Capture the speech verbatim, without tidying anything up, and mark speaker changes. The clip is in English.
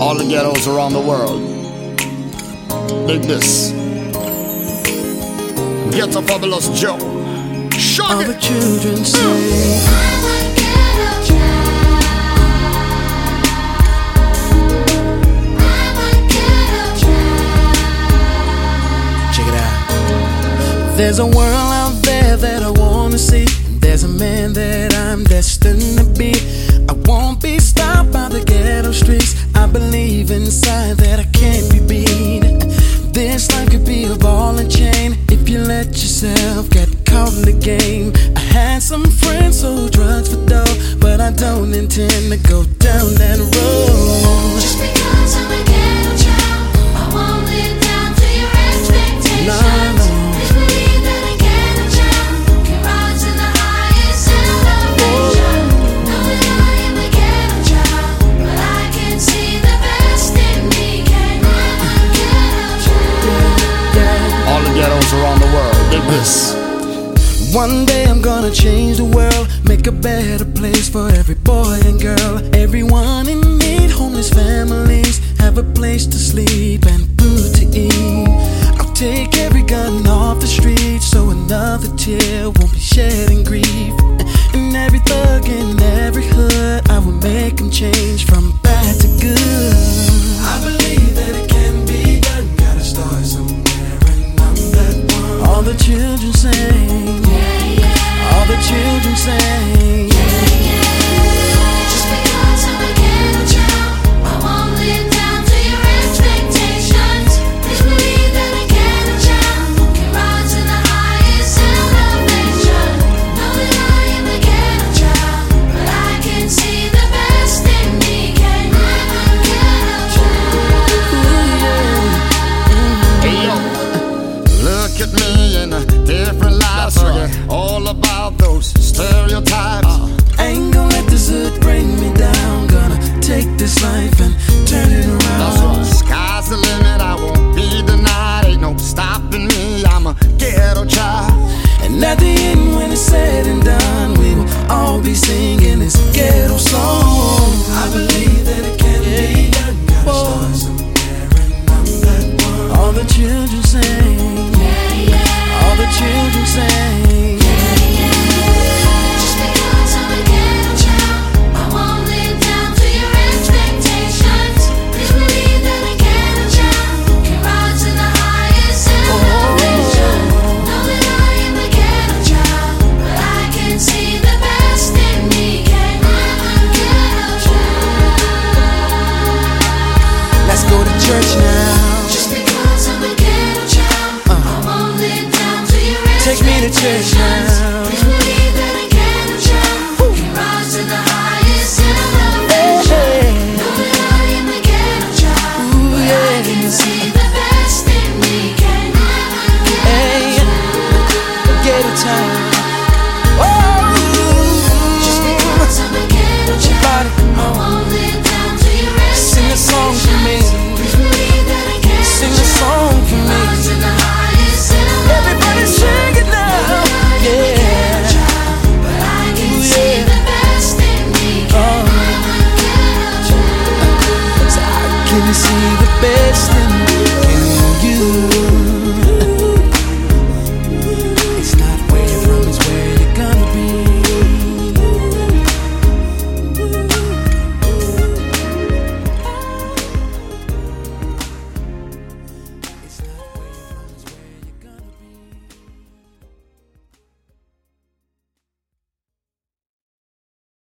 Speaker 1: All the ghettos around the world, dig this. Get a fabulous Joe. Shut
Speaker 2: All
Speaker 1: it.
Speaker 2: the children say, check it out. There's a world out there that I wanna see. There's a man that I'm destined to be. I won't be stopped by the ghetto streets. I believe inside that I can't be beat. This life could be a ball and chain if you let yourself get caught in the game. I had some friends sold drugs for dough, but I don't intend to go down that road.
Speaker 3: Just because I'm a ghetto child, I won't live down to your expectations.
Speaker 2: No, no.
Speaker 3: Please believe that a ghetto child can rise to the highest elevation. Know that I am a ghetto child, but I can see the best in me. Can I'm a ghetto child.
Speaker 1: All the ghettos around the world, dig this.
Speaker 2: One day I'm gonna change the world, make a better place for every boy and girl. Everyone in need, homeless families, have a place to sleep and food to eat. I'll take every gun off the street so another tear won't be shed in grief. And every thug in every hood, I will make them change from bad to good. I believe that it can be done, gotta start somewhere and I'm that one. All the children sing, all the children sing.
Speaker 3: Just because I'm a ghetto child, I won't live down to your expectations. Please believe that a ghetto child can rise to the highest elevation. Know that I am a ghetto child, but I can see the best in me. Can I'm a ghetto child.
Speaker 1: Hey yo, look at me in a different light. Forget all about those stereotypes.
Speaker 2: I ain't gonna let this hood bring me down. Gonna take this life and turn it around.
Speaker 1: That's right. Sky's the limit, I won't be denied. Ain't no stopping me, I'm a ghetto child.
Speaker 2: And at the end, when it's said and done, we will all be singing this ghetto song. I believe that it can be done. Gotta start somewhere and I'm that one. All the children sing, all the children sing.
Speaker 3: Just because I'm a ghetto child, I won't live down to your expectations. Please believe that a ghetto child can rise to the highest elevation. Know that I am a ghetto child, but I can see the best in me. Can I'm a ghetto child.
Speaker 2: Let's go to church now.
Speaker 3: Just because I'm a ghetto child, I won't live down to your expectations.
Speaker 2: Take me to church now.
Speaker 3: Please believe that a ghetto child can rise to the highest elevation. Know that I am a ghetto child, but I can see the best in me. Can I'm a
Speaker 2: Hey,
Speaker 3: ghetto
Speaker 2: ghetto
Speaker 3: child.
Speaker 2: time.
Speaker 3: Just
Speaker 2: Oh,
Speaker 3: because I'm a ghetto child,
Speaker 2: everybody, come
Speaker 3: I
Speaker 2: on.
Speaker 3: won't live down to your
Speaker 2: Sing a song for me.
Speaker 3: expectations. Please believe that a ghetto
Speaker 2: Sing a song for
Speaker 3: child can
Speaker 2: me.
Speaker 3: rise to the highest elevation.
Speaker 2: Everybody sing it now. Yeah.
Speaker 3: But I can
Speaker 2: Ooh,
Speaker 3: see
Speaker 2: yeah.
Speaker 3: the best in me. Can I'm a ghetto child.
Speaker 2: So I can see the best in me.